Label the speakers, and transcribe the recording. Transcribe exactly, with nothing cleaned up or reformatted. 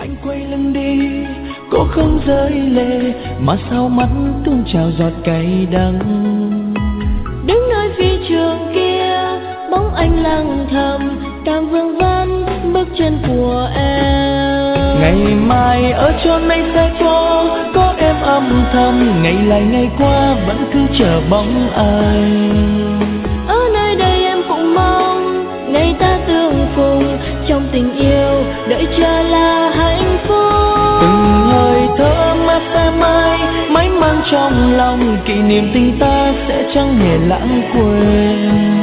Speaker 1: Anh quay lưng đi, có không rơi lệ, mà sao mắt tuôn trào giọt cay đắng.
Speaker 2: Đứng nơi phi trường kia, bóng anh lặng thầm, càng vương vấn bước chân của em.
Speaker 1: Ngày mai ở chốn này sẽ có, có em âm thầm, ngày lại ngày qua vẫn cứ chờ bóng anh.
Speaker 2: Ở nơi đây em cũng mong ngày ta tương phùng, trong tình yêu đợi chờ là hạnh phúc.
Speaker 1: Từng hơi thở mà sẽ mãi mãi mang trong lòng, kỷ niệm tình ta sẽ chẳng hề lãng quên.